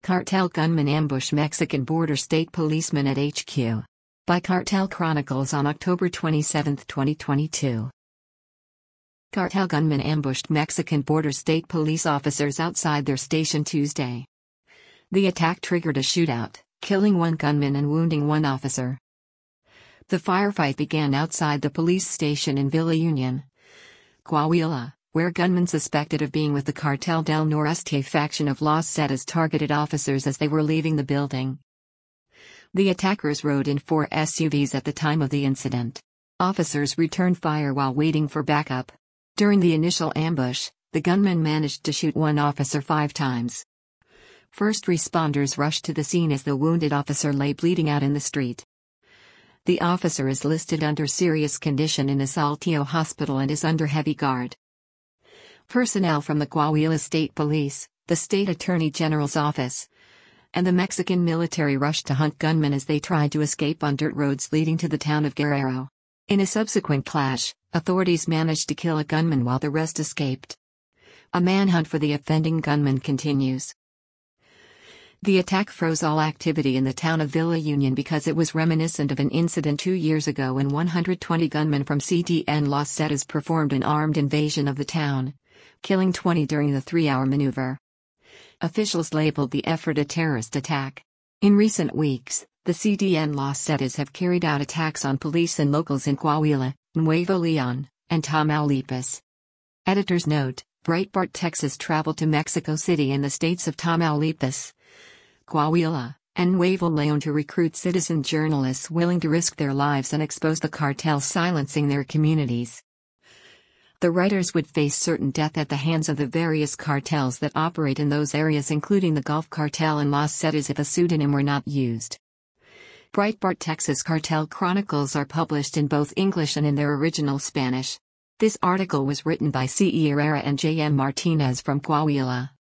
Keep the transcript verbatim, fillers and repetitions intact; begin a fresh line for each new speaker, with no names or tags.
Cartel gunmen ambush Mexican border state policeman at H Q. By Cartel Chronicles on October twenty-seventh, twenty twenty-two. Cartel gunmen ambushed Mexican border state police officers outside their station Tuesday. The attack triggered a shootout, killing one gunman and wounding one officer. The firefight began outside the police station in Villa Union, Coahuila, where gunmen suspected of being with the Cartel del Noreste faction of Los Zetas targeted officers as they were leaving the building. The attackers rode in four S U Vs at the time of the incident. Officers returned fire while waiting for backup. During the initial ambush, the gunmen managed to shoot one officer five times. First responders rushed to the scene as the wounded officer lay bleeding out in the street. The officer is listed under serious condition in a Saltillo hospital and is under heavy guard. Personnel from the Coahuila State Police, the State Attorney General's office, and the Mexican military rushed to hunt gunmen as they tried to escape on dirt roads leading to the town of Guerrero. In a subsequent clash, authorities managed to kill a gunman while the rest escaped. A manhunt for the offending gunman continues. The attack froze all activity in the town of Villa Union because it was reminiscent of an incident two years ago when one hundred twenty gunmen from C T N Los Zetas performed an armed invasion of the town, killing twenty during the three-hour maneuver. Officials labeled the effort a terrorist attack. In recent weeks, the C T N Los Zetas have carried out attacks on police and locals in Coahuila, Nuevo Leon, and Tamaulipas. Editor's note: Breitbart Texas traveled to Mexico City and the states of Tamaulipas, Coahuila, and Nuevo Leon to recruit citizen journalists willing to risk their lives and expose the cartels silencing their communities. The writers would face certain death at the hands of the various cartels that operate in those areas, including the Gulf Cartel and Los Zetas, if a pseudonym were not used. Breitbart Texas Cartel Chronicles are published in both English and in their original Spanish. This article was written by C E Herrera and J M Martinez from Coahuila.